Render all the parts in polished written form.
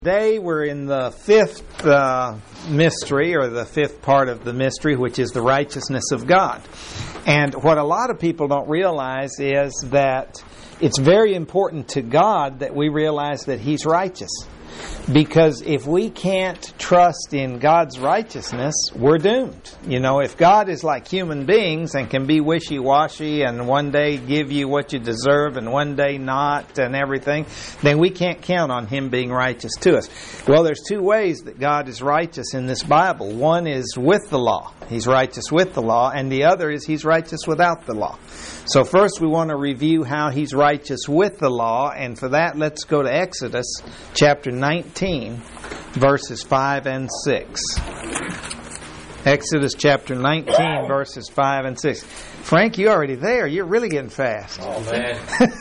Today we're in the fifth mystery, or the fifth part of the mystery, which is the righteousness of God. And what a lot of people don't realize is that it's very important to God that we realize that He's righteous. Because if we can't trust in God's righteousness, we're doomed. You know, if God is like human beings and can be wishy-washy and one day give you what you deserve and one day not and everything, then we can't count on Him being righteous to us. Well, there's two ways that God is righteous in this Bible. One is with the law. He's righteous with the law. And the other is He's righteous without the law. So first we want to review how He's righteous with the law. And for that, let's go to Exodus chapter 19, verses 5 and 6. Exodus chapter 19, verses 5 and 6. Frank, you're already there. You're really getting fast. Oh, man.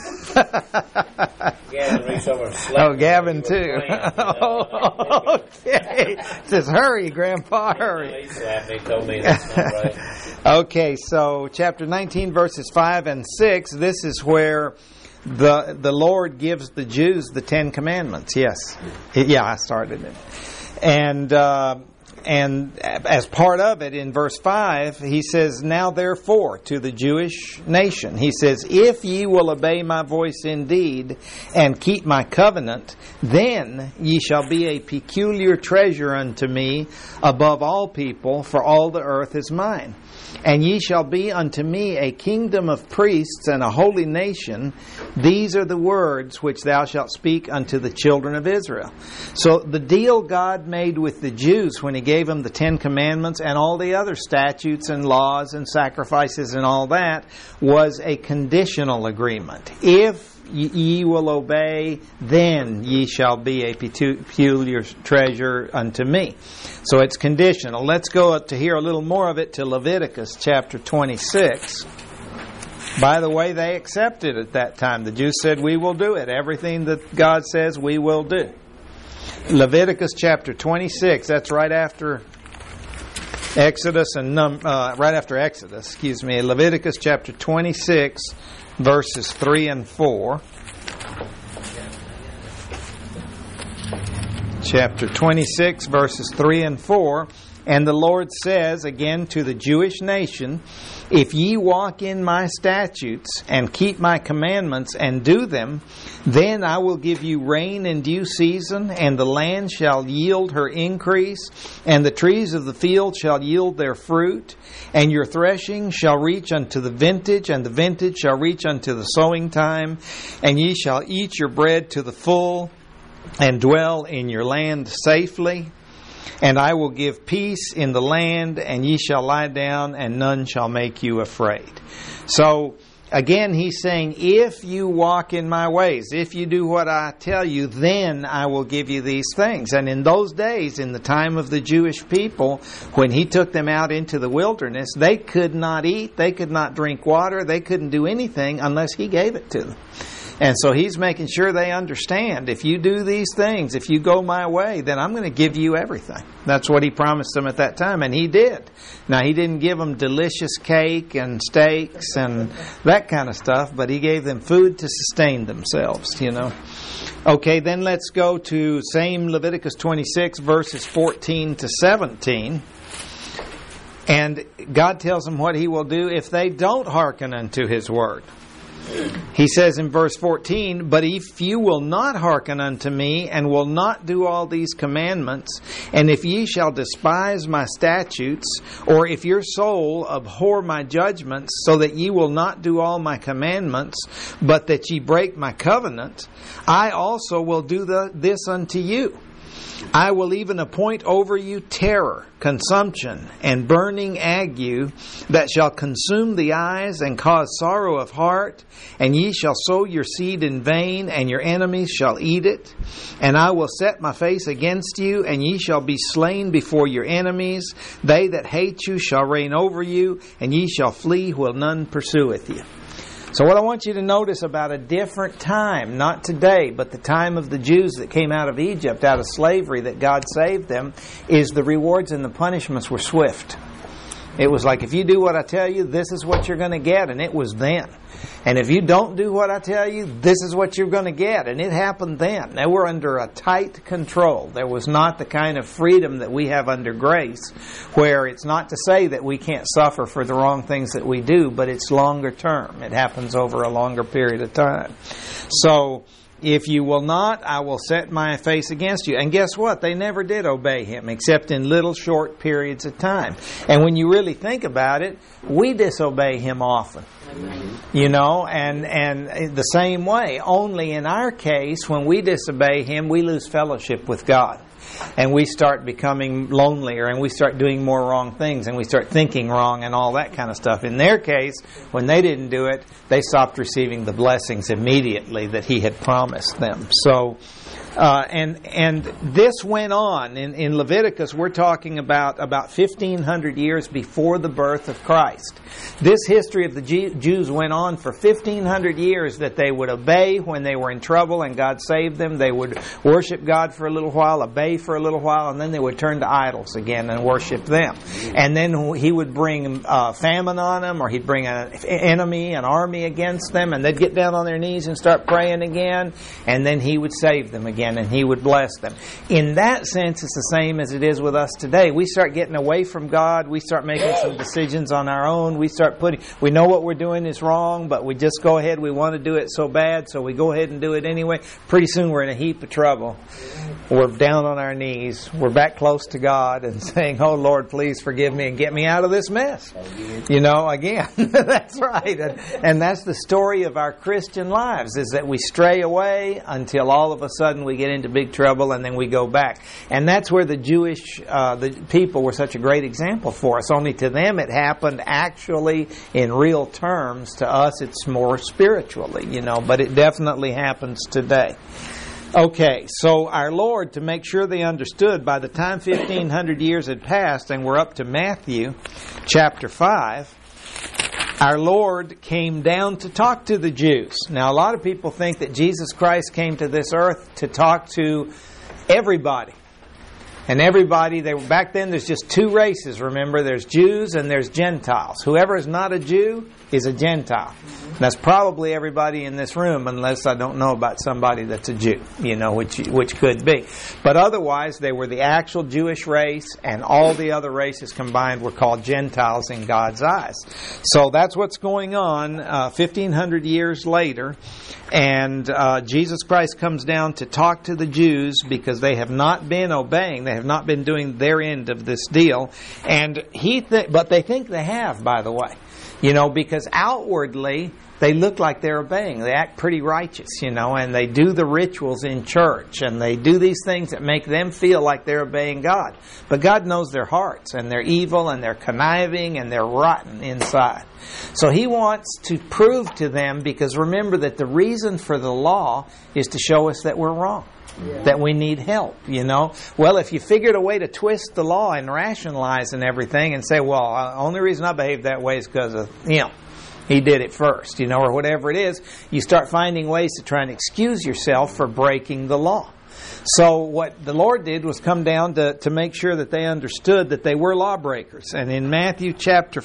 Gavin reached over and slapped Oh, Gavin, too. Oh, okay. Says, hurry, Grandpa, hurry. He slapped me, told me that's not right. Okay, so chapter 19, verses 5 and 6, this is where the Lord gives the Jews the Ten Commandments. Yes. Yeah, I started it. And as part of it, in verse 5, He says, "Now therefore, to the Jewish nation," He says, "If ye will obey my voice indeed, and keep my covenant, then ye shall be a peculiar treasure unto me above all people, for all the earth is mine. And ye shall be unto me a kingdom of priests and a holy nation. These are the words which thou shalt speak unto the children of Israel." So the deal God made with the Jews when He gave them the Ten Commandments and all the other statutes and laws and sacrifices and all that was a conditional agreement. If ye will obey, then ye shall be a peculiar treasure unto me. So it's conditional. Let's go to hear a little more of it to Leviticus chapter 26. By the way, they accepted at that time. The Jews said, "We will do it. Everything that God says, we will do." Leviticus chapter 26. That's right after Exodus and right after Exodus. Excuse me. Leviticus chapter 26, verses 3 and 4. Chapter 26, verses 3 and 4. "And the Lord says again to the Jewish nation, If ye walk in my statutes and keep my commandments and do them, then I will give you rain in due season, and the land shall yield her increase, and the trees of the field shall yield their fruit, and your threshing shall reach unto the vintage, and the vintage shall reach unto the sowing time, and ye shall eat your bread to the full, and dwell in your land safely. And I will give peace in the land, and ye shall lie down, and none shall make you afraid." So, again, He's saying, if you walk in my ways, if you do what I tell you, then I will give you these things. And in those days, in the time of the Jewish people, when He took them out into the wilderness, they could not eat, they could not drink water, they couldn't do anything unless He gave it to them. And so He's making sure they understand, if you do these things, if you go my way, then I'm going to give you everything. That's what He promised them at that time, and He did. Now, He didn't give them delicious cake and steaks and that kind of stuff, but He gave them food to sustain themselves, you know. Okay, then let's go to same Leviticus 26, verses 14 to 17. And God tells them what He will do if they don't hearken unto His word. He says in verse 14, "But if you will not hearken unto me, and will not do all these commandments, and if ye shall despise my statutes, or if your soul abhor my judgments, so that ye will not do all my commandments, but that ye break my covenant, I also will do this unto you. I will even appoint over you terror, consumption, and burning ague, that shall consume the eyes and cause sorrow of heart, and ye shall sow your seed in vain, and your enemies shall eat it. And I will set my face against you, and ye shall be slain before your enemies. They that hate you shall reign over you, and ye shall flee while none pursueth you." So what I want you to notice about a different time, not today, but the time of the Jews that came out of Egypt, out of slavery, that God saved them, is the rewards and the punishments were swift. It was like, if you do what I tell you, this is what you're going to get, and it was then. And if you don't do what I tell you, this is what you're going to get. And it happened then. They were under a tight control. There was not the kind of freedom that we have under grace, where it's not to say that we can't suffer for the wrong things that we do, but it's longer term. It happens over a longer period of time. So, if you will not, I will set my face against you. And guess what? They never did obey him, except in little short periods of time. And when you really think about it, we disobey him often. You know, and the same way. Only in our case, when we disobey him, we lose fellowship with God. And we start becoming lonelier, and we start doing more wrong things, and we start thinking wrong and all that kind of stuff. In their case, when they didn't do it, they stopped receiving the blessings immediately that he had promised them. So, and this went on. In Leviticus, we're talking about 1,500 years before the birth of Christ. This history of the Jews went on for 1,500 years, that they would obey when they were in trouble and God saved them. They would worship God for a little while, obey for a little while, and then they would turn to idols again and worship them. And then he would bring famine on them, or he'd bring an enemy, an army against them, and they'd get down on their knees and start praying again, and then he would save them again, and he would bless them. In that sense, it's the same as it is with us today. We start getting away from God. We start making some decisions on our own. We know what we're doing is wrong, but we just go ahead. We want to do it so bad, so we go ahead and do it anyway. Pretty soon we're in a heap of trouble. We're down on our knees. We're back close to God and saying, "Oh Lord, please forgive me and get me out of this mess." You know, again, that's right. And that's the story of our Christian lives, is that we stray away until all of a sudden we get into big trouble, and then we go back. And that's where the Jewish the people were such a great example for us. Only to them it happened actually in real terms. To us it's more spiritually, you know, but it definitely happens today. Okay, so our Lord, to make sure they understood, by the time 1,500 years had passed, and we're up to Matthew chapter 5, our Lord came down to talk to the Jews. Now, a lot of people think that Jesus Christ came to this earth to talk to everybody. And everybody, back then there's just two races, remember. There's Jews and there's Gentiles. Whoever is not a Jew is a Gentile. And that's probably everybody in this room, unless I don't know about somebody that's a Jew, you know, which could be. But otherwise, they were the actual Jewish race, and all the other races combined were called Gentiles in God's eyes. So that's what's going on 1,500 years later. And Jesus Christ comes down to talk to the Jews because they have not been obeying. They have not been doing their end of this deal. And but they think they have, by the way. You know, because outwardly they look like they're obeying. They act pretty righteous, you know, and they do the rituals in church, and they do these things that make them feel like they're obeying God. But God knows their hearts, and they're evil, and they're conniving, and they're rotten inside. So He wants to prove to them, because remember that the reason for the law is to show us that we're wrong. Yeah. That we need help, you know. Well, if you figured a way to twist the law and rationalize and everything and say, well, the only reason I behaved that way is because of him. He did it first, you know, or whatever it is, you start finding ways to try and excuse yourself for breaking the law. So what the Lord did was come down to make sure that they understood that they were lawbreakers. And in Matthew chapter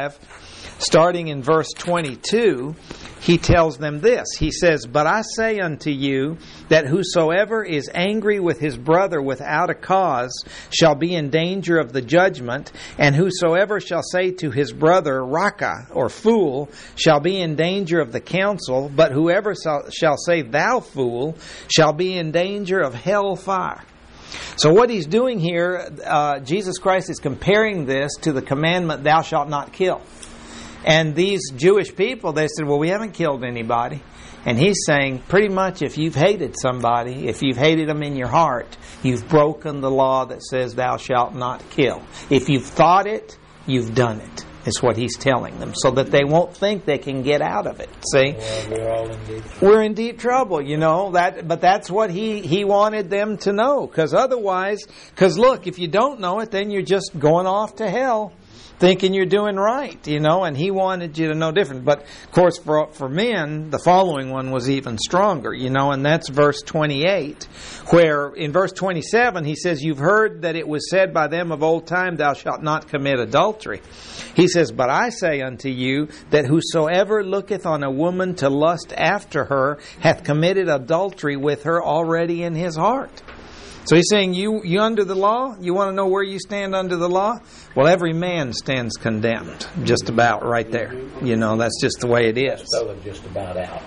5, starting in verse 22, He tells them this. He says, "But I say unto you that whosoever is angry with his brother without a cause shall be in danger of the judgment, and whosoever shall say to his brother, Raka, or fool, shall be in danger of the council, but whoever shall say, Thou fool, shall be in danger of hell fire." So what He's doing here, Jesus Christ is comparing this to the commandment, "Thou shalt not kill." And these Jewish people, they said, well, we haven't killed anybody. And He's saying, pretty much, if you've hated somebody, if you've hated them in your heart, you've broken the law that says, "Thou shalt not kill." If you've thought it, you've done it. Is what He's telling them, so that they won't think they can get out of it. See? Well, we're in deep trouble, you know. But that's what He wanted them to know. Because otherwise, look, if you don't know it, then you're just going off to hell. thinking you're doing right, and He wanted you to know different. But, of course, for men, the following one was even stronger, and that's verse 28, where in verse 27 He says, "You've heard that it was said by them of old time, Thou shalt not commit adultery." He says, "But I say unto you, that whosoever looketh on a woman to lust after her hath committed adultery with her already in his heart." So He's saying, you under the law? You want to know where you stand under the law? Well, every man stands condemned, just about right there. That's just the way it is. So I'm just about out.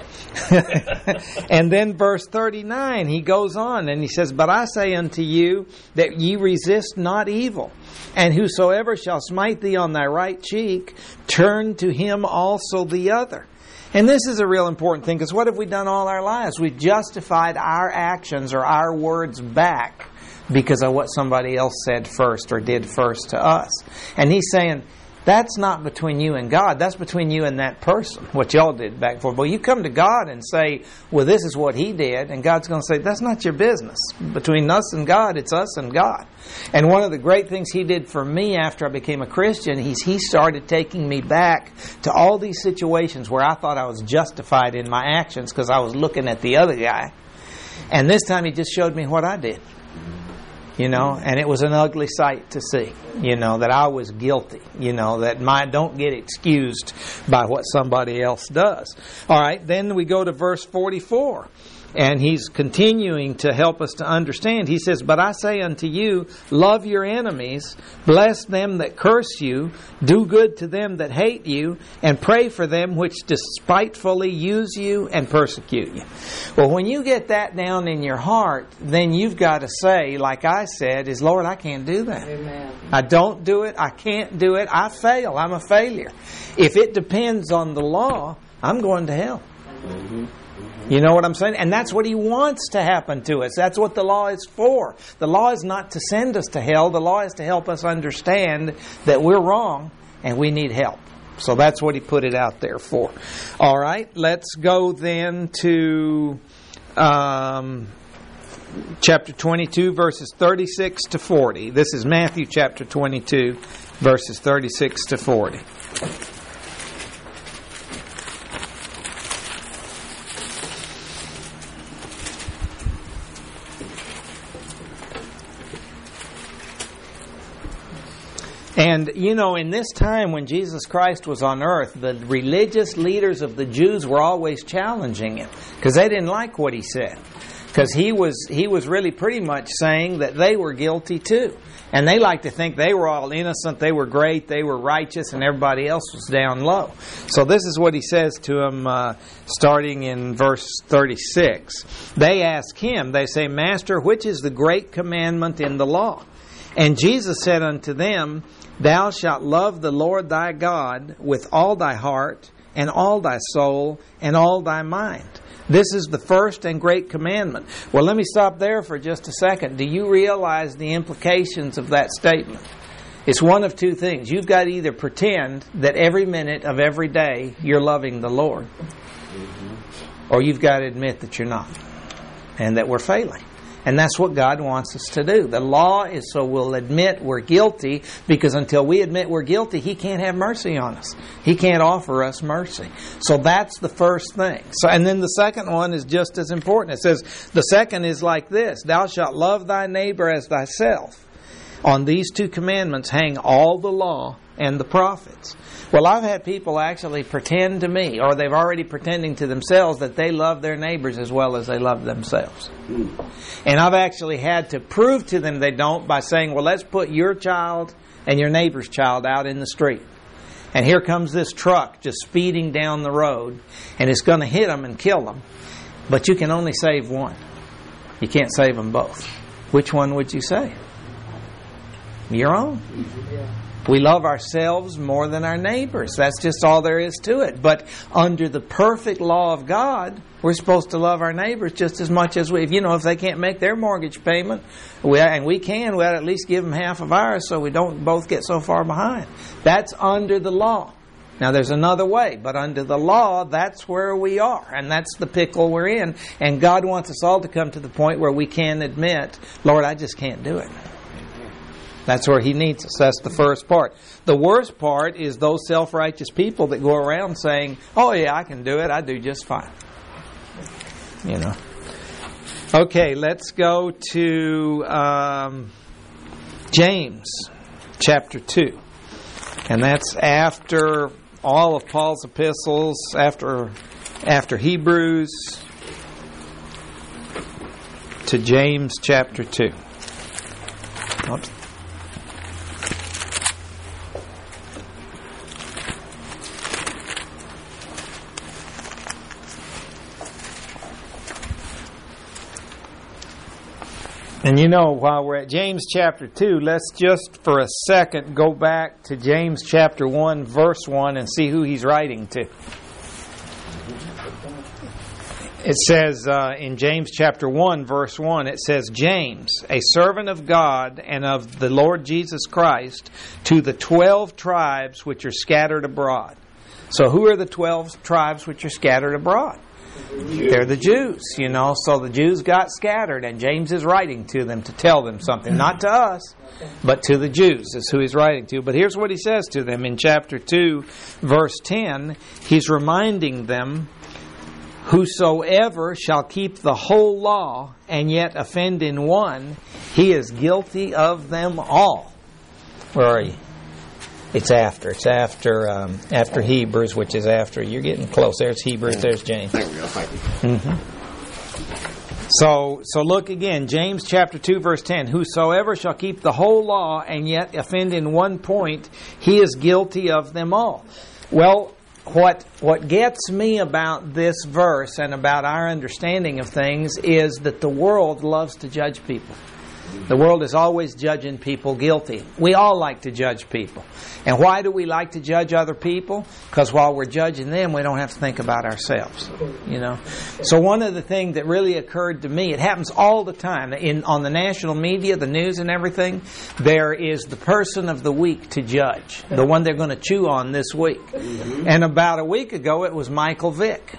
And then verse 39, He goes on and He says, "But I say unto you, that ye resist not evil. And whosoever shall smite thee on thy right cheek, turn to him also the other." And this is a real important thing, because what have we done all our lives? We've justified our actions or our words back because of what somebody else said first or did first to us. And He's saying, that's not between you and God. That's between you and that person, what y'all did back and forth. But you come to God and say, well, this is what he did. And God's going to say, that's not your business. Between us and God, it's us and God. And one of the great things He did for me after I became a Christian, He started taking me back to all these situations where I thought I was justified in my actions because I was looking at the other guy. And this time He just showed me what I did. And it was an ugly sight to see, that I was guilty, that don't get excused by what somebody else does. All right, then we go to verse 44. And He's continuing to help us to understand. He says, "But I say unto you, love your enemies, bless them that curse you, do good to them that hate you, and pray for them which despitefully use you and persecute you." Well, when you get that down in your heart, then you've got to say, like I said, is, Lord, I can't do that. Amen. I don't do it. I can't do it. I fail. I'm a failure. If it depends on the law, I'm going to hell. Mm-hmm. You know what I'm saying? And that's what He wants to happen to us. That's what the law is for. The law is not to send us to hell. The law is to help us understand that we're wrong and we need help. So that's what He put it out there for. All right, let's go then to chapter 22, verses 36 to 40. This is Matthew chapter 22, verses 36 to 40. And, in this time when Jesus Christ was on earth, the religious leaders of the Jews were always challenging Him because they didn't like what He said. Because he was really pretty much saying that they were guilty too. And they like to think they were all innocent, they were great, they were righteous, and everybody else was down low. So this is what He says to them starting in verse 36. They ask Him, they say, "Master, which is the great commandment in the law?" And Jesus said unto them, "Thou shalt love the Lord thy God with all thy heart, and all thy soul, and all thy mind. This is the first and great commandment." Well, let me stop there for just a second. Do you realize the implications of that statement? It's one of two things. You've got to either pretend that every minute of every day you're loving the Lord, or you've got to admit that you're not, and that we're failing. And that's what God wants us to do. The law is so we'll admit we're guilty, because until we admit we're guilty, He can't have mercy on us. He can't offer us mercy. So that's the first thing. And then the second one is just as important. It says, the second is like this: "Thou shalt love thy neighbor as thyself. On these two commandments hang all the law and the prophets." Well, I've had people actually pretend to me, or they've already pretending to themselves, that they love their neighbors as well as they love themselves. And I've actually had to prove to them they don't by saying, well, let's put your child and your neighbor's child out in the street. And here comes this truck just speeding down the road, and it's going to hit them and kill them. But you can only save one. You can't save them both. Which one would you save? Your own. We love ourselves more than our neighbors. That's just all there is to it. But under the perfect law of God, we're supposed to love our neighbors just as much as if they can't make their mortgage payment, we ought to at least give them half of ours so we don't both get so far behind. That's under the law. Now there's another way, but under the law, that's where we are. And that's the pickle we're in. And God wants us all to come to the point where we can admit, Lord, I just can't do it. That's where He needs us. That's the first part. The worst part is those self-righteous people that go around saying, "Oh yeah, I can do it. I do just fine." You know. Okay, let's go to James chapter 2. And that's after all of Paul's epistles, after Hebrews, to James chapter 2. Oops. And you know, while we're at James chapter 2, let's just for a second go back to James chapter 1, verse 1 and see who he's writing to. It says in James chapter 1, verse 1, it says, "James, a servant of God and of the Lord Jesus Christ, to the 12 tribes which are scattered abroad." So who are the 12 tribes which are scattered abroad? They're the Jews, you know. So the Jews got scattered, and James is writing to them to tell them something. Not to us, but to the Jews is who he's writing to. But here's what he says to them in chapter 2, verse 10. He's reminding them, "Whosoever shall keep the whole law and yet offend in one, he is guilty of them all." Where are you? It's after Hebrews, which is after. You're getting close. There's Hebrews. There's James. There we go. Thank you. So look again. James chapter 2, verse 10. "Whosoever shall keep the whole law and yet offend in one point, he is guilty of them all." Well, what gets me about this verse and about our understanding of things is that the world loves to judge people. The world is always judging people guilty. We all like to judge people. And why do we like to judge other people? Because while we're judging them, we don't have to think about ourselves. You know. So one of the things that really occurred to me, it happens all the time on the national media, the news and everything. There is the person of the week to judge, the one they're going to chew on this week. And about a week ago, it was Michael Vick.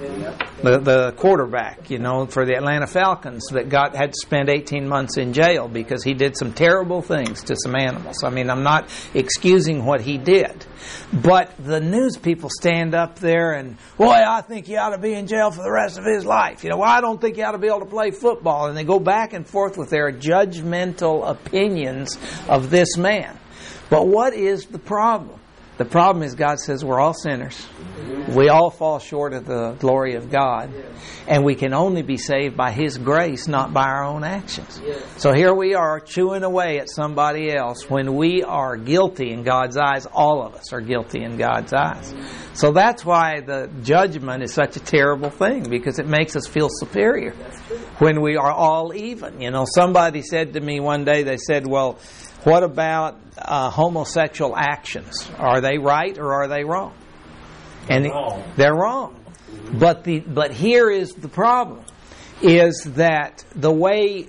The quarterback, you know, for the Atlanta Falcons that had to spend 18 months in jail because he did some terrible things to some animals. I mean, I'm not excusing what he did. But the news people stand up there and, "Boy, I think he ought to be in jail for the rest of his life. You know, well, I don't think he ought to be able to play football." And they go back and forth with their judgmental opinions of this man. But what is the problem? The problem is God says we're all sinners. We all fall short of the glory of God. And we can only be saved by His grace, not by our own actions. So here we are chewing away at somebody else when we are guilty in God's eyes. All of us are guilty in God's eyes. So that's why the judgment is such a terrible thing, because it makes us feel superior when we are all even. You know, somebody said to me one day, they said, "Well, what about homosexual actions? Are they right or are they wrong?" And they're wrong. But here is the problem, is that the way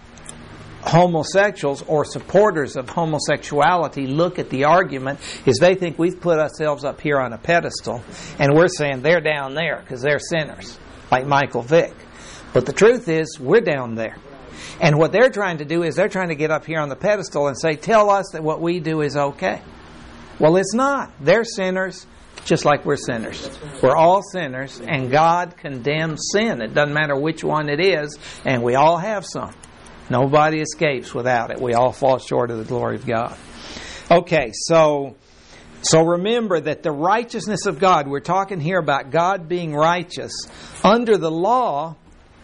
homosexuals or supporters of homosexuality look at the argument is they think we've put ourselves up here on a pedestal and we're saying they're down there because they're sinners, like Michael Vick. But the truth is, we're down there. And what they're trying to do is they're trying to get up here on the pedestal and say, "Tell us that what we do is okay." Well, it's not. They're sinners just like we're sinners. We're all sinners, and God condemns sin. It doesn't matter which one it is, and we all have some. Nobody escapes without it. We all fall short of the glory of God. Okay, so remember that the righteousness of God, we're talking here about God being righteous. Under the law,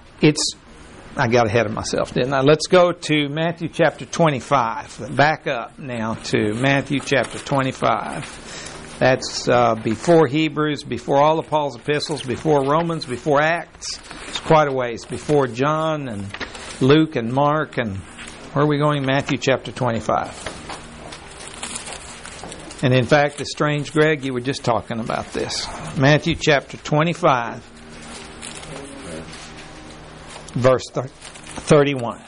I got ahead of myself, didn't I? Let's go to Matthew chapter 25. Back up now to Matthew chapter 25. That's before Hebrews, before all of Paul's epistles, before Romans, before Acts. It's quite a ways. Before John and Luke and Mark. And where are we going? Matthew chapter 25. And in fact, it's strange, Greg, you were just talking about this. Matthew chapter 25. Verse 31.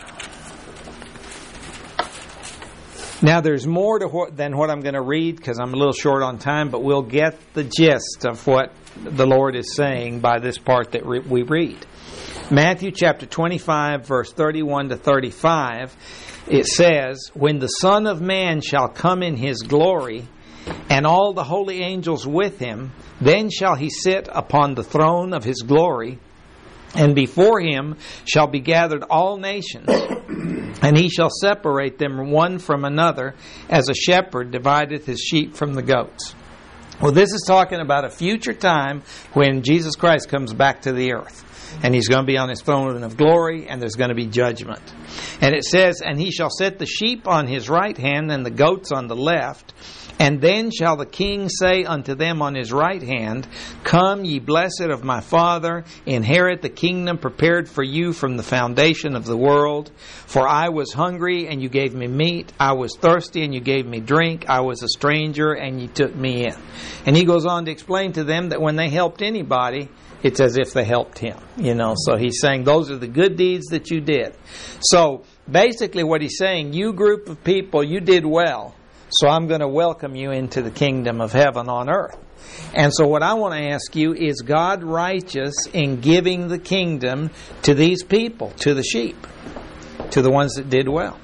Now there's more than what I'm going to read because I'm a little short on time, but we'll get the gist of what the Lord is saying by this part that we read. Matthew chapter 25, verse 31 to 35, it says, "When the Son of Man shall come in His glory, and all the holy angels with Him, then shall He sit upon the throne of His glory, and before Him shall be gathered all nations, and He shall separate them one from another, as a shepherd divideth his sheep from the goats." Well, this is talking about a future time when Jesus Christ comes back to the earth. And He's going to be on His throne of glory, and there's going to be judgment. And it says, "And He shall set the sheep on His right hand, and the goats on the left. And then shall the King say unto them on His right hand, Come, ye blessed of my Father, inherit the kingdom prepared for you from the foundation of the world. For I was hungry, and you gave me meat. I was thirsty, and you gave me drink. I was a stranger, and you took me in." And He goes on to explain to them that when they helped anybody, it's as if they helped Him. So He's saying those are the good deeds that you did. So basically what He's saying, you group of people, you did well. So I'm going to welcome you into the kingdom of heaven on earth. And so what I want to ask you, is God righteous in giving the kingdom to these people, to the sheep, to the ones that did well?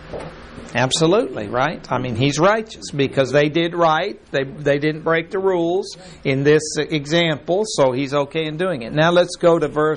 Absolutely, right? I mean, He's righteous because they did right. They didn't break the rules in this example, so He's okay in doing it. Now let's go to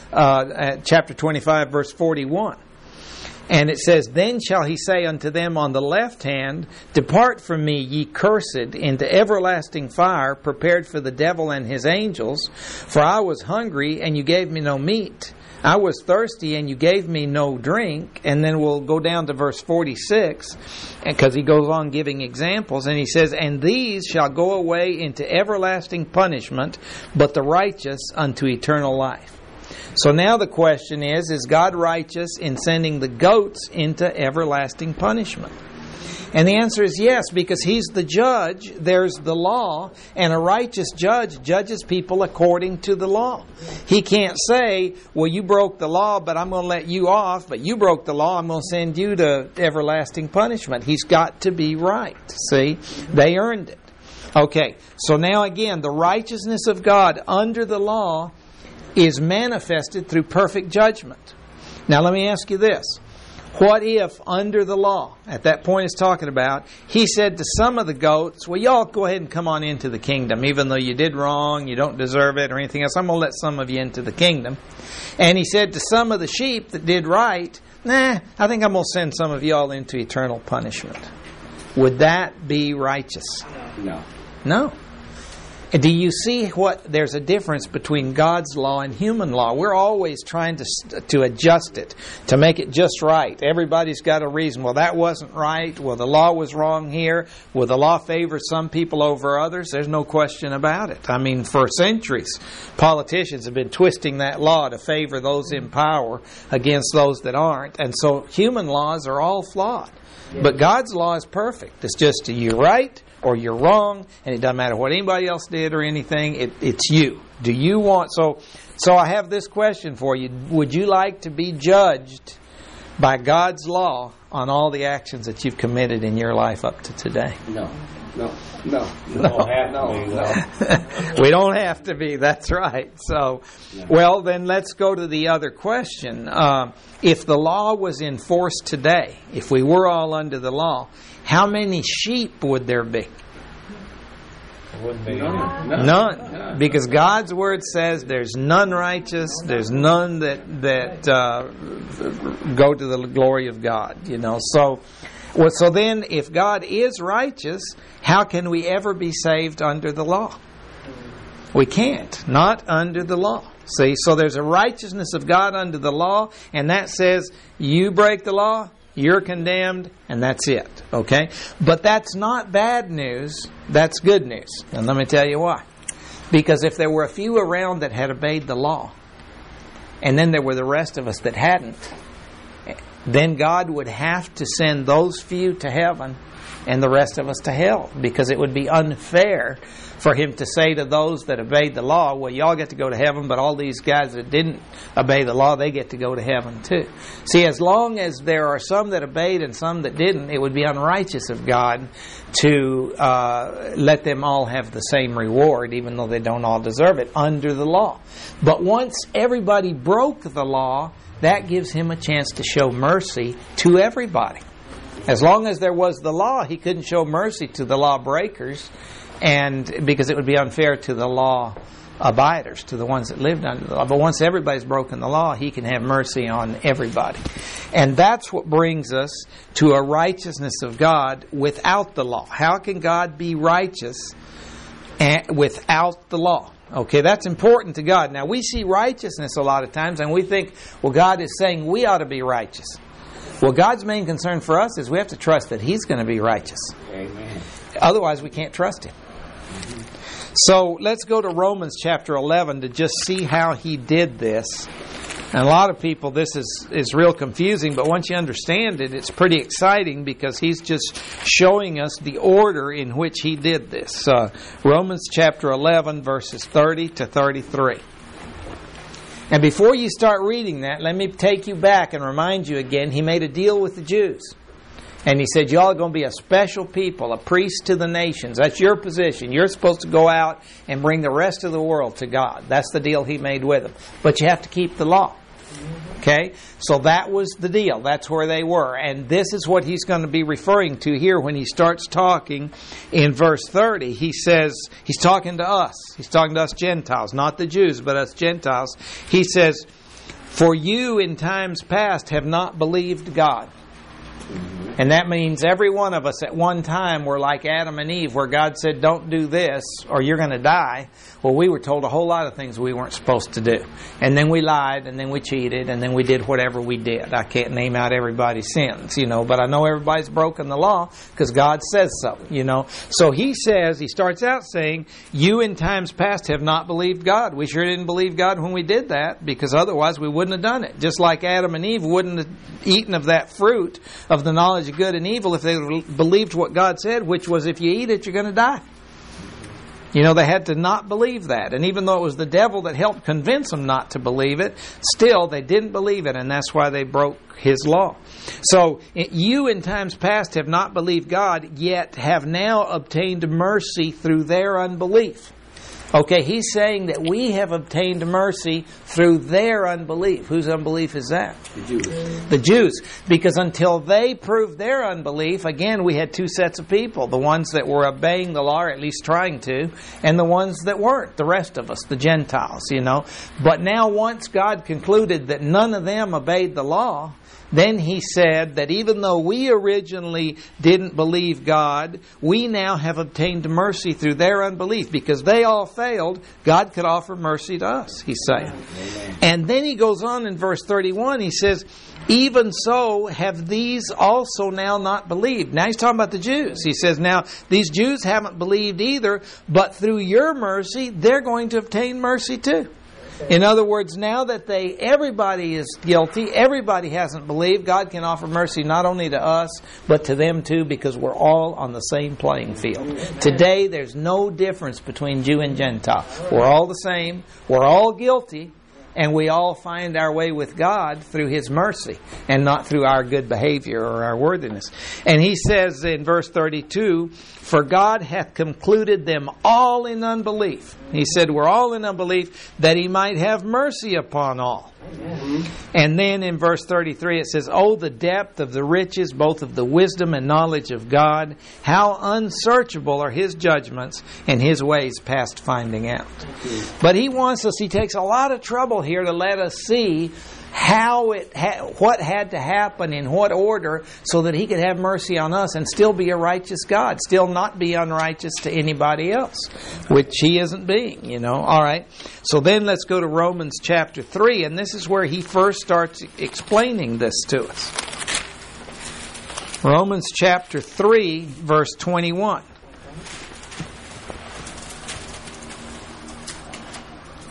chapter 25, verse 41. And it says, "Then shall He say unto them on the left hand, Depart from me, ye cursed, into everlasting fire, prepared for the devil and his angels. For I was hungry, and you gave me no meat. I was thirsty, and you gave me no drink." And then we'll go down to verse 46, because he goes on giving examples. And he says, "And these shall go away into everlasting punishment, but the righteous unto eternal life." So now the question is God righteous in sending the goats into everlasting punishment? And the answer is yes, because He's the judge, there's the law, and a righteous judge judges people according to the law. He can't say, well, you broke the law, but I'm going to let you off, but you broke the law, I'm going to send you to everlasting punishment. He's got to be right. See, they earned it. Okay, so now again, the righteousness of God under the law is manifested through perfect judgment. Now let me ask you this. What if under the law, at that point it's talking about, He said to some of the goats, well, y'all go ahead and come on into the kingdom, even though you did wrong, you don't deserve it or anything else. I'm going to let some of you into the kingdom. And He said to some of the sheep that did right, I think I'm going to send some of y'all into eternal punishment. Would that be righteous? No. Do you see there's a difference between God's law and human law? We're always trying to adjust it, to make it just right. Everybody's got a reason. Well, that wasn't right. Well, the law was wrong here. Well, the law favors some people over others. There's no question about it. I mean, for centuries, politicians have been twisting that law to favor those in power against those that aren't. And so human laws are all flawed. But God's law is perfect. It's just you're right or you're wrong, and it doesn't matter what anybody else did or anything. It's you. Do you want... So I have this question for you. Would you like to be judged by God's law on all the actions that you've committed in your life up to today? No. We don't have to be. That's right. So, well, then let's go to the other question. If the law was enforced today, if we were all under the law, how many sheep would there be? None. Because God's Word says there's none righteous, there's none that go to the glory of God. So then, if God is righteous, how can we ever be saved under the law? We can't. Not under the law. See, so there's a righteousness of God under the law, and that says you break the law, you're condemned, and that's it. Okay? But that's not bad news. That's good news. And let me tell you why. Because if there were a few around that had obeyed the law, and then there were the rest of us that hadn't, then God would have to send those few to heaven and the rest of us to hell, because it would be unfair for Him to say to those that obeyed the law, well, y'all get to go to heaven, but all these guys that didn't obey the law, they get to go to heaven too. See, as long as there are some that obeyed and some that didn't, it would be unrighteous of God to let them all have the same reward, even though they don't all deserve it, under the law. But once everybody broke the law, that gives Him a chance to show mercy to everybody. As long as there was the law, He couldn't show mercy to the lawbreakers, and because it would be unfair to the law abiders, to the ones that lived under the law. But once everybody's broken the law, He can have mercy on everybody. And that's what brings us to a righteousness of God without the law. How can God be righteous without the law? Okay, that's important to God. Now, we see righteousness a lot of times, and we think, well, God is saying we ought to be righteous. Well, God's main concern for us is we have to trust that He's going to be righteous. Amen. Otherwise, we can't trust Him. So let's go to Romans chapter 11 to just see how He did this. And a lot of people, this is real confusing, but once you understand it, it's pretty exciting, because He's just showing us the order in which He did this. Romans chapter 11, verses 30 to 33. And before you start reading that, let me take you back and remind you again, He made a deal with the Jews. And He said, y'all are going to be a special people, a priest to the nations. That's your position. You're supposed to go out and bring the rest of the world to God. That's the deal He made with them. But you have to keep the law. Okay? So that was the deal. That's where they were. And this is what He's going to be referring to here when He starts talking in verse 30. He says, He's talking to us. He's talking to us Gentiles, not the Jews, but us Gentiles. He says, for you in times past have not believed God. And that means every one of us at one time were like Adam and Eve, where God said, don't do this or you're going to die. Well, we were told a whole lot of things we weren't supposed to do. And then we lied, and then we cheated, and then we did whatever we did. I can't name out everybody's sins, but I know everybody's broken the law because God says so, So He says, He starts out saying, you in times past have not believed God. We sure didn't believe God when we did that, because otherwise we wouldn't have done it. Just like Adam and Eve wouldn't have eaten of that fruit of the knowledge of good and evil if they believed what God said, which was if you eat it, you're going to die. They had to not believe that. And even though it was the devil that helped convince them not to believe it, still they didn't believe it, and that's why they broke His law. So, you in times past have not believed God, yet have now obtained mercy through their unbelief. Okay, He's saying that we have obtained mercy through their unbelief. Whose unbelief is that? The Jews. The Jews. Because until they proved their unbelief, again, we had two sets of people. The ones that were obeying the law, or at least trying to, and the ones that weren't, the rest of us, the Gentiles, But now once God concluded that none of them obeyed the law, then He said that even though we originally didn't believe God, we now have obtained mercy through their unbelief. Because they all failed, God could offer mercy to us, He's saying. Amen. And then He goes on in verse 31, He says, even so have these also now not believed. Now He's talking about the Jews. He says, now these Jews haven't believed either, but through your mercy, they're going to obtain mercy too. In other words, now that everybody is guilty, everybody hasn't believed, God can offer mercy not only to us, but to them too, because we're all on the same playing field. Today, there's no difference between Jew and Gentile. We're all the same, we're all guilty, and we all find our way with God through His mercy and not through our good behavior or our worthiness. And He says in verse 32, for God hath concluded them all in unbelief. He said we're all in unbelief, that He might have mercy upon all. Amen. And then in verse 33 it says, oh, the depth of the riches, both of the wisdom and knowledge of God, how unsearchable are His judgments and His ways past finding out. But He takes a lot of trouble here to let us see what had to happen in what order so that He could have mercy on us and still be a righteous God, still not be unrighteous to anybody else, which He isn't being, All right. So then let's go to Romans chapter 3, and this is where He first starts explaining this to us. Romans chapter 3, verse 21.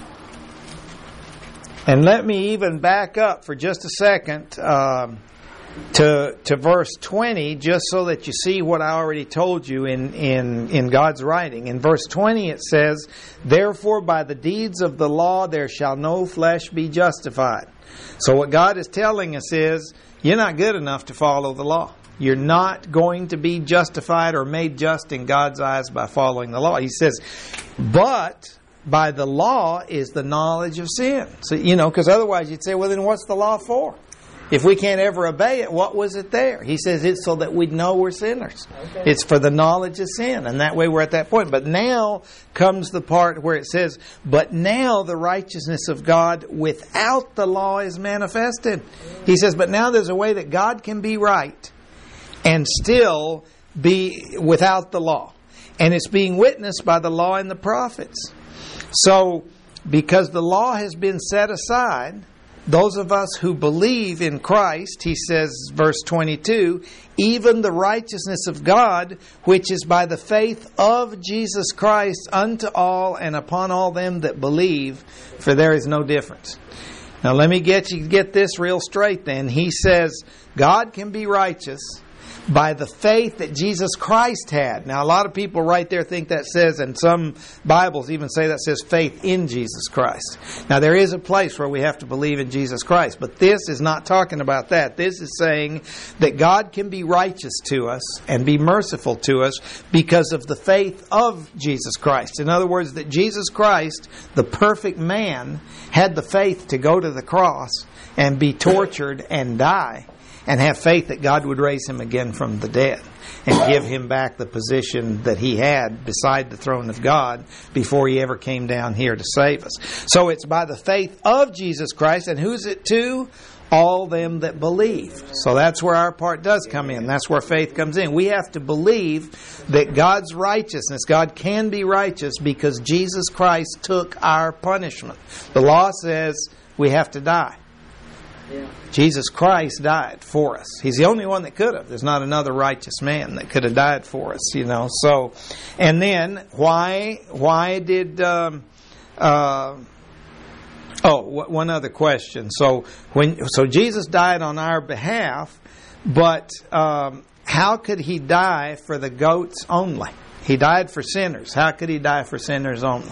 And let me even back up for just a second. to verse 20, just so that you see what I already told you in God's writing. In verse 20 it says, "Therefore by the deeds of the law there shall no flesh be justified." So what God is telling us is, you're not good enough to follow the law. You're not going to be justified or made just in God's eyes by following the law. He says, but by the law is the knowledge of sin. So, because otherwise you'd say, well, then what's the law for? If we can't ever obey it, what was it there? He says it's so that we'd know we're sinners. Okay. It's for the knowledge of sin. And that way we're at that point. But now comes the part where it says, but now the righteousness of God without the law is manifested. He says, but now there's a way that God can be right and still be without the law. And it's being witnessed by the law and the prophets. So, because the law has been set aside, those of us who believe in Christ, he says, verse 22, even the righteousness of God, which is by the faith of Jesus Christ unto all and upon all them that believe, for there is no difference. Now let me get this real straight then. He says, God can be righteous by the faith that Jesus Christ had. Now, a lot of people right there think that says, and some Bibles even say that says faith in Jesus Christ. Now, there is a place where we have to believe in Jesus Christ, but this is not talking about that. This is saying that God can be righteous to us and be merciful to us because of the faith of Jesus Christ. In other words, that Jesus Christ, the perfect man, had the faith to go to the cross and be tortured and die, and have faith that God would raise him again from the dead and give him back the position that he had beside the throne of God before he ever came down here to save us. So it's by the faith of Jesus Christ. And who's it to? All them that believe. So that's where our part does come in. That's where faith comes in. We have to believe that God's righteousness, God can be righteous because Jesus Christ took our punishment. The law says we have to die. Yeah. Jesus Christ died for us. He's the only one that could have. There's not another righteous man that could have died for us, So, and then why did? One other question. So Jesus died on our behalf, but how could he die for the goats only? He died for sinners. How could he die for sinners only?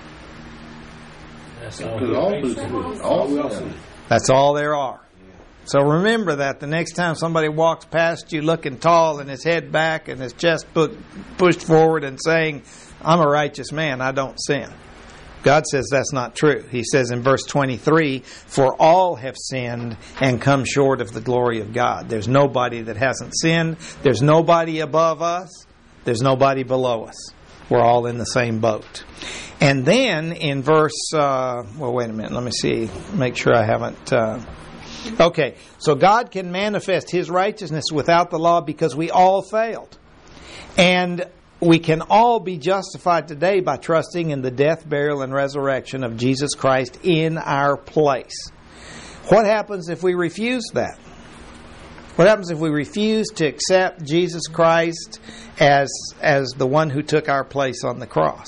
That's all there are. So remember that the next time somebody walks past you looking tall and his head back and his chest pushed forward and saying, I'm a righteous man, I don't sin. God says that's not true. He says in verse 23, for all have sinned and come short of the glory of God. There's nobody that hasn't sinned. There's nobody above us. There's nobody below us. We're all in the same boat. And then in verse, wait a minute, let me see, make sure I haven't, okay, so God can manifest His righteousness without the law because we all failed. And we can all be justified today by trusting in the death, burial, and resurrection of Jesus Christ in our place. What happens if we refuse that? What happens if we refuse to accept Jesus Christ as the one who took our place on the cross?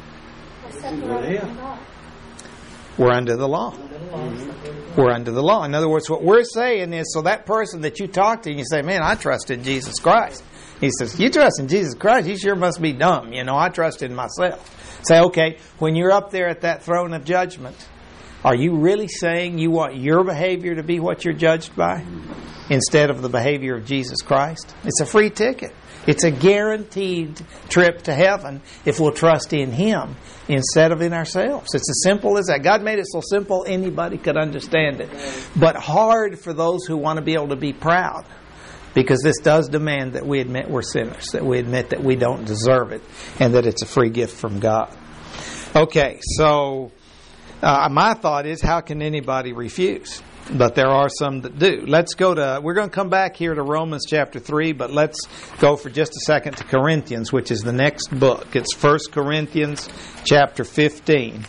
We're under the law. We're under the law. In other words, what we're saying is, so that person that you talk to and you say, man, I trust in Jesus Christ. He says, you trust in Jesus Christ? You sure must be dumb. I trust in myself. Say, okay, when you're up there at that throne of judgment, are you really saying you want your behavior to be what you're judged by instead of the behavior of Jesus Christ? It's a free ticket. It's a guaranteed trip to heaven if we'll trust in Him instead of in ourselves. It's as simple as that. God made it so simple anybody could understand it. But hard for those who want to be able to be proud. Because this does demand that we admit we're sinners, that we admit that we don't deserve it, and that it's a free gift from God. Okay, so my thought is, how can anybody refuse? But there are some that do. We're going to come back here to Romans chapter 3, but let's go for just a second to Corinthians, which is the next book. It's 1 Corinthians chapter 15.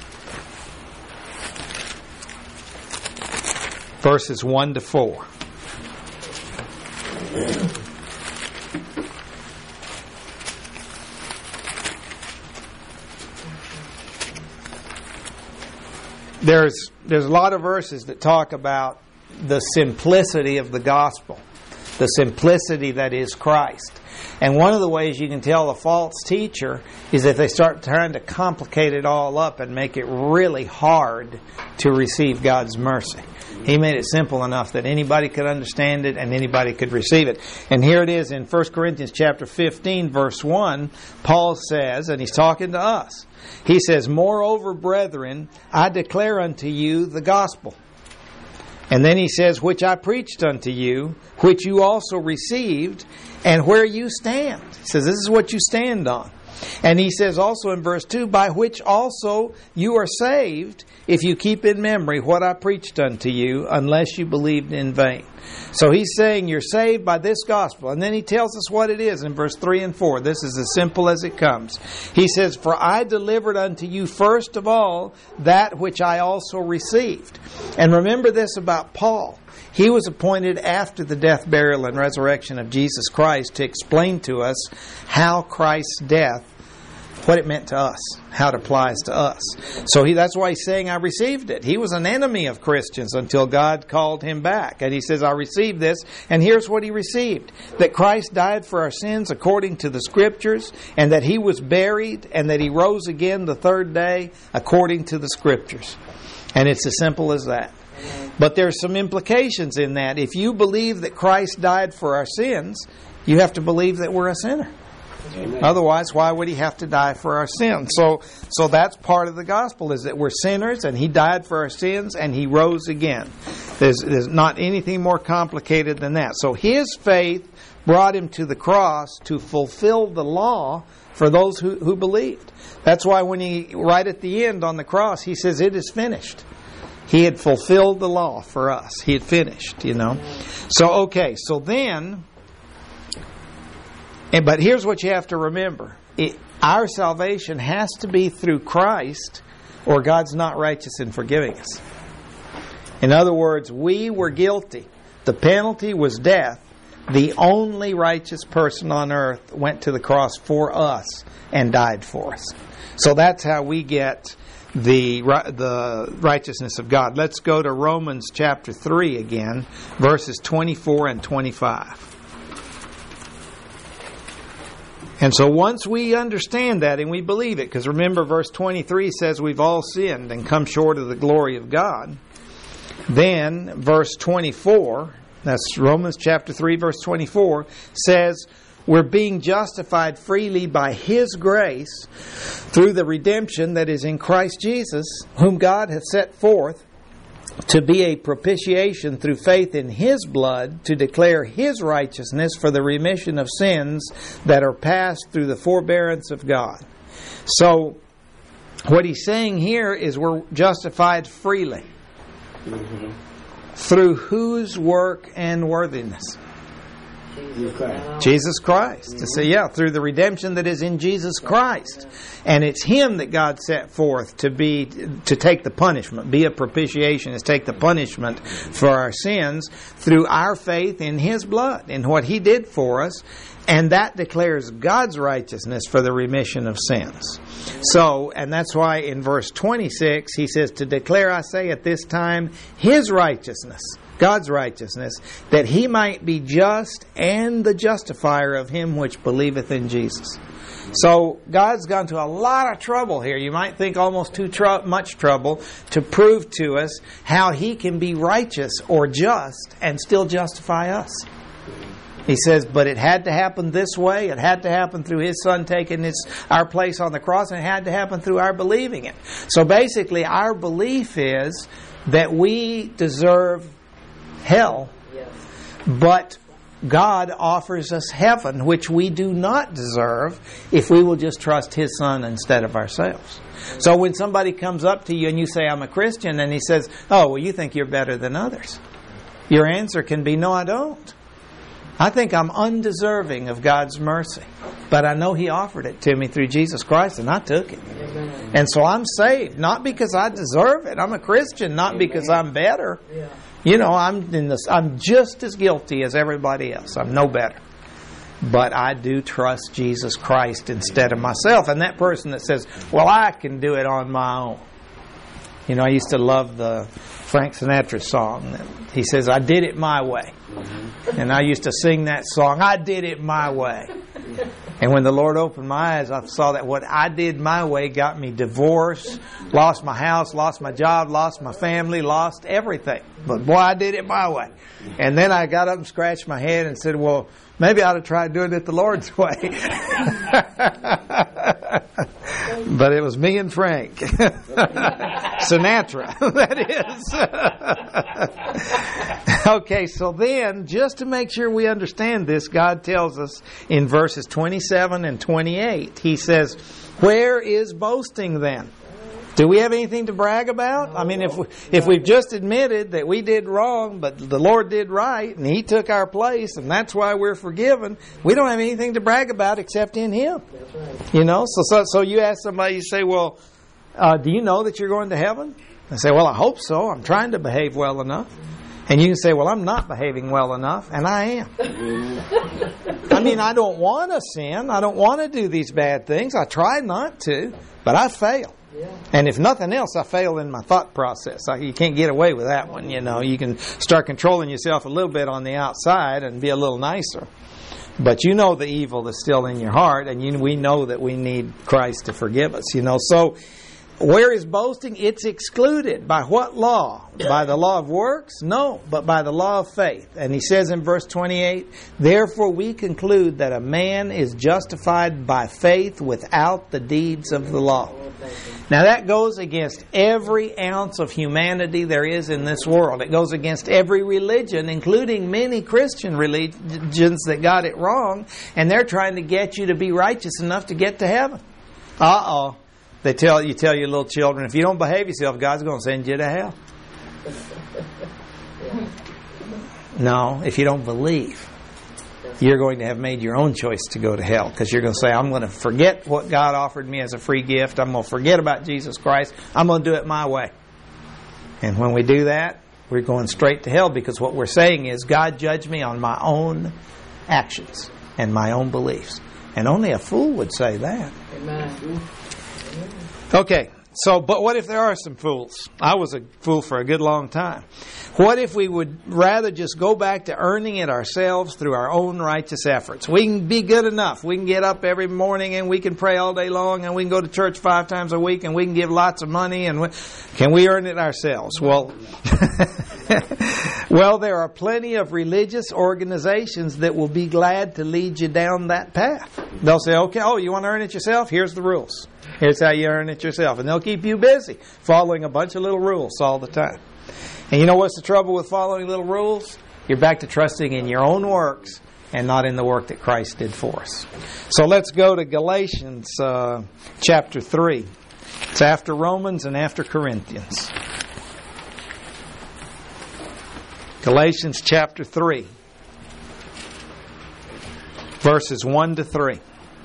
Verses 1 to 4. There's a lot of verses that talk about the simplicity of the gospel, the simplicity that is Christ. And one of the ways you can tell a false teacher is if they start trying to complicate it all up and make it really hard to receive God's mercy. He made it simple enough that anybody could understand it and anybody could receive it. And here it is in 1 Corinthians chapter 15, verse 1, Paul says, and he's talking to us, he says, "Moreover, brethren, I declare unto you the gospel." And then he says, "Which I preached unto you, which you also received, and where you stand." He says, this is what you stand on. And he says also in verse 2, "By which also you are saved, if you keep in memory what I preached unto you, unless you believed in vain." So he's saying you're saved by this gospel. And then he tells us what it is in verse 3 and 4. This is as simple as it comes. He says, "For I delivered unto you first of all that which I also received." And remember this about Paul. He was appointed after the death, burial, and resurrection of Jesus Christ to explain to us how Christ's death, what it meant to us, how it applies to us. So that's why he's saying, I received it. He was an enemy of Christians until God called him back. And he says, I received this. And here's what he received. That Christ died for our sins according to the Scriptures, and that he was buried, and that he rose again the third day according to the Scriptures. And it's as simple as that. But there's some implications in that. If you believe that Christ died for our sins, you have to believe that we're a sinner. Amen. Otherwise, why would he have to die for our sins? So that's part of the gospel, is that we're sinners and he died for our sins and he rose again. There's not anything more complicated than that. So his faith brought him to the cross to fulfill the law for those who believed. That's why when he, right at the end on the cross, he says, it is finished. He had fulfilled the law for us. He had finished, So, okay, so then, but here's what you have to remember. Our salvation has to be through Christ, or God's not righteous in forgiving us. In other words, we were guilty. The penalty was death. The only righteous person on earth went to the cross for us and died for us. So that's how we get the righteousness of God. Let's go to Romans chapter 3 again, verses 24 and 25. And so once we understand that and we believe it, because remember verse 23 says we've all sinned and come short of the glory of God. Then verse 24, that's Romans chapter 3 verse 24, says we're being justified freely by His grace through the redemption that is in Christ Jesus, whom God hath set forth to be a propitiation through faith in His blood, to declare His righteousness for the remission of sins that are passed through the forbearance of God. So, what he's saying here is we're justified freely. Mm-hmm. Through whose work and worthiness? Jesus Christ. To say, through the redemption that is in Jesus Christ. And it's Him that God set forth to take the punishment. Be a propitiation is take the punishment for our sins through our faith in His blood, in what He did for us. And that declares God's righteousness for the remission of sins. So, and that's why in verse 26 he says, to declare, I say, at this time, His righteousness, God's righteousness, that He might be just and the justifier of him which believeth in Jesus. So God's gone to a lot of trouble here. You might think almost too much trouble to prove to us how He can be righteous or just and still justify us. He says, but it had to happen this way. It had to happen through His Son taking our place on the cross, and it had to happen through our believing it. So basically our belief is that we deserve hell, but God offers us heaven, which we do not deserve if we will just trust His Son instead of ourselves. So when somebody comes up to you and you say, I'm a Christian, and he says, oh, well, you think you're better than others. Your answer can be, no, I don't. I think I'm undeserving of God's mercy. But I know He offered it to me through Jesus Christ, and I took it. Amen. And so I'm saved, not because I deserve it. I'm a Christian, not because I'm better. Yeah. I'm just as guilty as everybody else. I'm no better. But I do trust Jesus Christ instead of myself. And that person that says, well, I can do it on my own. I used to love the Frank Sinatra song. He says, I did it my way. And I used to sing that song, I did it my way. And when the Lord opened my eyes, I saw that what I did my way got me divorced, lost my house, lost my job, lost my family, lost everything. But boy, I did it my way. And then I got up and scratched my head and said, well, maybe I ought to try doing it the Lord's way. But it was me and Frank. Sinatra, that is. Okay, so then, just to make sure we understand this, God tells us in verses 27 and 28, He says, where is boasting then? Do we have anything to brag about? I mean, if we've just admitted that we did wrong, but the Lord did right, and He took our place, and that's why we're forgiven, we don't have anything to brag about except in Him. That's right. You know, so you ask somebody, you say, well, do you know that you're going to heaven? They say, well, I hope so. I'm trying to behave well enough. And you can say, well, I'm not behaving well enough, and I am. I mean, I don't want to sin. I don't want to do these bad things. I try not to, but I fail. Yeah. And if nothing else, I fail in my thought process. You can't get away with that one, you know. You can start controlling yourself a little bit on the outside and be a little nicer. But you know the evil that's still in your heart, and we know that we need Christ to forgive us, you know. So, where is boasting? It's excluded. By what law? By the law of works? No, but by the law of faith. And he says in verse 28, therefore we conclude that a man is justified by faith without the deeds of the law. Now that goes against every ounce of humanity there is in this world. It goes against every religion, including many Christian religions that got it wrong, and they're trying to get you to be righteous enough to get to heaven. Uh-oh. They tell your little children, if you don't behave yourself, God's going to send you to hell. No, if you don't believe, you're going to have made your own choice to go to hell, because you're going to say, I'm going to forget what God offered me as a free gift. I'm going to forget about Jesus Christ. I'm going to do it my way. And when we do that, we're going straight to hell, because what we're saying is, God judged me on my own actions and my own beliefs. And only a fool would say that. Amen. Okay, so, but what if there are some fools? I was a fool for a good long time. What if we would rather just go back to earning it ourselves through our own righteous efforts? We can be good enough. We can get up every morning and we can pray all day long, and we can go to church 5 times a week, and we can give lots of money, and can we earn it ourselves? Well, well, there are plenty of religious organizations that will be glad to lead you down that path. They'll say, okay, you want to earn it yourself? Here's the rules. Here's how you earn it yourself. And they'll keep you busy following a bunch of little rules all the time. And you know what's the trouble with following little rules? You're back to trusting in your own works and not in the work that Christ did for us. So let's go to Galatians chapter 3. It's after Romans and after Corinthians. Galatians chapter 3, verses 1 to 3.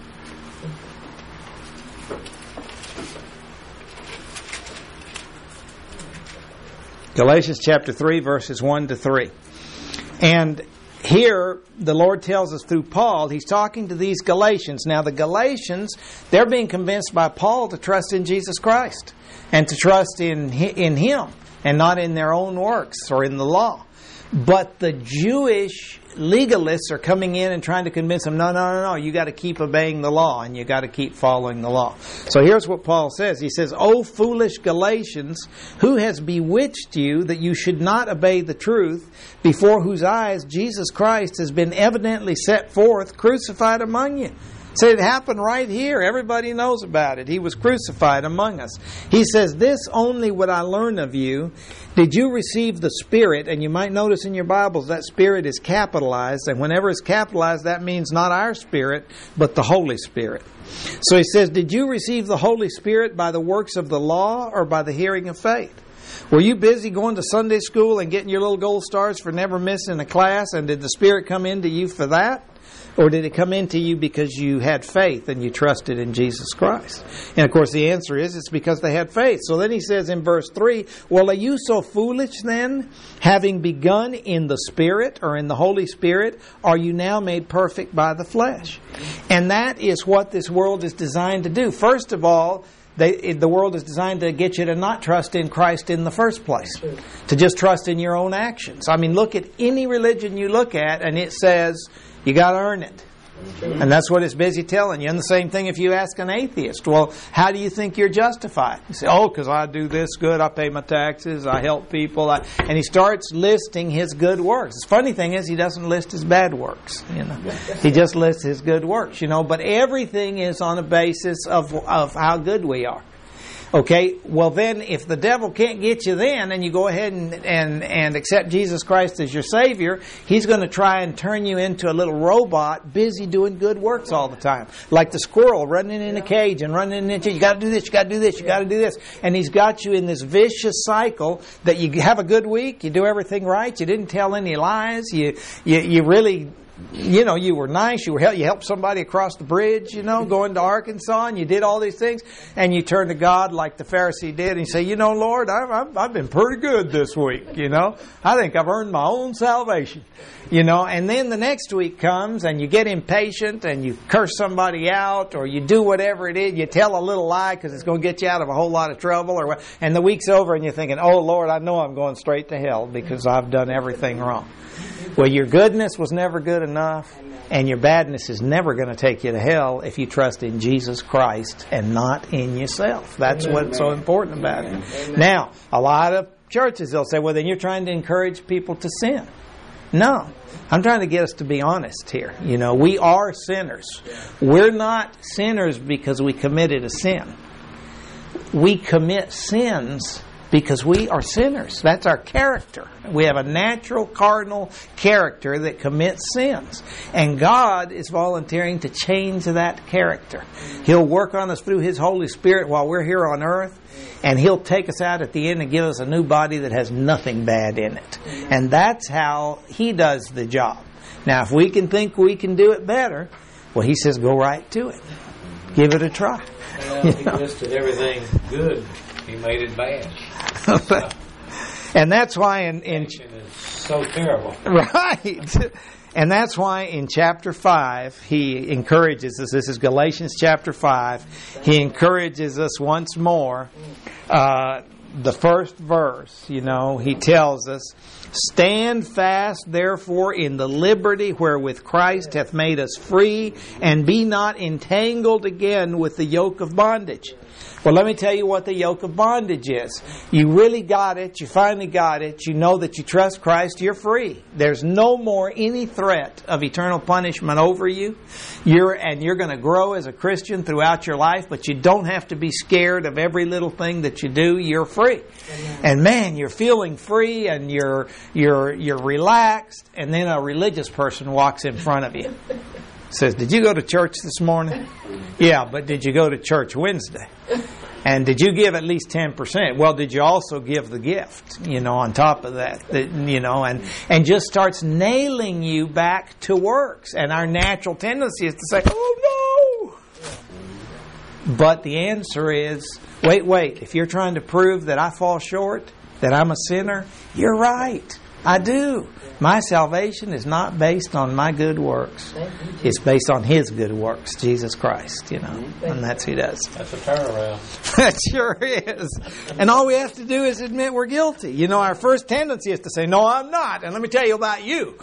Galatians chapter 3, verses 1 to 3. And here, the Lord tells us through Paul, He's talking to these Galatians. Now, the Galatians, they're being convinced by Paul to trust in Jesus Christ and to trust in Him and not in their own works or in the law. But the Jewish legalists are coming in and trying to convince them, no, you got to keep obeying the law and you got to keep following the law. So here's what Paul says. He says, O foolish Galatians, who has bewitched you that you should not obey the truth, before whose eyes Jesus Christ has been evidently set forth, crucified among you? So it happened right here. Everybody knows about it. He was crucified among us. He says, this only would I learn of you. Did you receive the Spirit? And you might notice in your Bibles that Spirit is capitalized. And whenever it's capitalized, that means not our spirit, but the Holy Spirit. So he says, did you receive the Holy Spirit by the works of the law or by the hearing of faith? Were you busy going to Sunday school and getting your little gold stars for never missing a class? And did the Spirit come into you for that? Or did it come into you because you had faith and you trusted in Jesus Christ? And of course the answer is it's because they had faith. So then he says in verse 3, well, are you so foolish then, having begun in the Spirit or in the Holy Spirit, are you now made perfect by the flesh? And that is what this world is designed to do. First of all, the world is designed to get you to not trust in Christ in the first place, to just trust in your own actions. I mean, look at any religion you look at, and it says you got to earn it. And that's what it's busy telling you. And the same thing if you ask an atheist, well, how do you think you're justified? You say, oh, because I do this good, I pay my taxes, I help people. And he starts listing his good works. The funny thing is he doesn't list his bad works. He just lists his good works. But everything is on a basis of how good we are. Okay, well then, if the devil can't get you then, and you go ahead and accept Jesus Christ as your Savior, he's going to try and turn you into a little robot busy doing good works all the time. Like the squirrel running in a cage and running into, you got to do this, you got to do this, you got to do this. And he's got you in this vicious cycle that you have a good week, you do everything right, you didn't tell any lies, you really... you were nice, you helped somebody across the bridge, going to Arkansas, and you did all these things, and you turn to God like the Pharisee did, and you say, Lord, I've been pretty good this week, I think I've earned my own salvation, and then the next week comes, and you get impatient, and you curse somebody out, or you do whatever it is, you tell a little lie because it's going to get you out of a whole lot of trouble, and the week's over, and you're thinking, oh Lord, I know I'm going straight to hell because I've done everything wrong. Well, your goodness was never good enough, and your badness is never going to take you to hell if you trust in Jesus Christ and not in yourself. That's what's so important about it. Now, a lot of churches, they'll say, well, then you're trying to encourage people to sin. No, I'm trying to get us to be honest here. We are sinners. We're not sinners because we committed a sin. We commit sins because we are sinners. That's our character. We have a natural, cardinal character that commits sins. And God is volunteering to change that character. He'll work on us through His Holy Spirit while we're here on earth. And He'll take us out at the end and give us a new body that has nothing bad in it. And that's how He does the job. Now, if we can think we can do it better, well, He says go right to it. Give it a try. Well, He listed everything good. He made it bad. And that's why in is so terrible. Right. And that's why in chapter 5 he encourages us. This is Galatians chapter 5. He encourages us once more. The first verse, he tells us, stand fast, therefore, in the liberty wherewith Christ hath made us free, and be not entangled again with the yoke of bondage. Well, let me tell you what the yoke of bondage is. You really got it. You finally got it. You know that you trust Christ. You're free. There's no more any threat of eternal punishment over you. You're going to grow as a Christian throughout your life, but you don't have to be scared of every little thing that you do. You're free. And man, you're feeling free and you're relaxed, and then a religious person walks in front of you. Says, did you go to church this morning? Yeah, but did you go to church Wednesday? And did you give at least 10%? Well, did you also give the gift, on top of that, and just starts nailing you back to works. And our natural tendency is to say, oh no! But the answer is, wait, if you're trying to prove that I fall short, that I'm a sinner, you're right. I do. My salvation is not based on my good works. It's based on His good works, Jesus Christ, and that's who He does. That's a turnaround. That sure is. And all we have to do is admit we're guilty. Our first tendency is to say, no, I'm not. And let me tell you about you.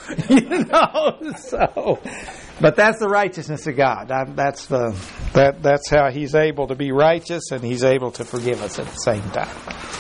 But that's the righteousness of God. That's how He's able to be righteous, and He's able to forgive us at the same time.